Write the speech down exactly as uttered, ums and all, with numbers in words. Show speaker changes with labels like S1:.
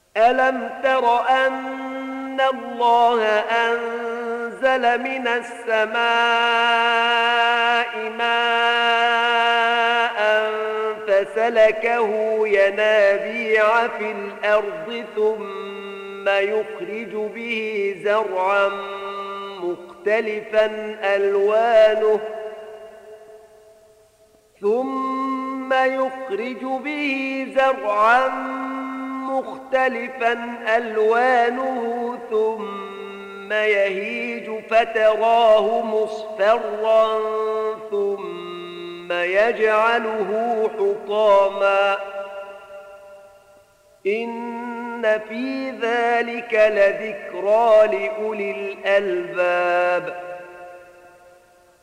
S1: ألم تر أن الله أنزل من السماء ماء فسلكه ينابيع في الأرض ثم يخرج به زرعا مختلفا ألوانه ثم يخرج به زرعا مختلفا ألوانه ثم يهيج فتراه مصفرا ثم يجعله حطاما إن في ذلك لذكرى لأولي الألباب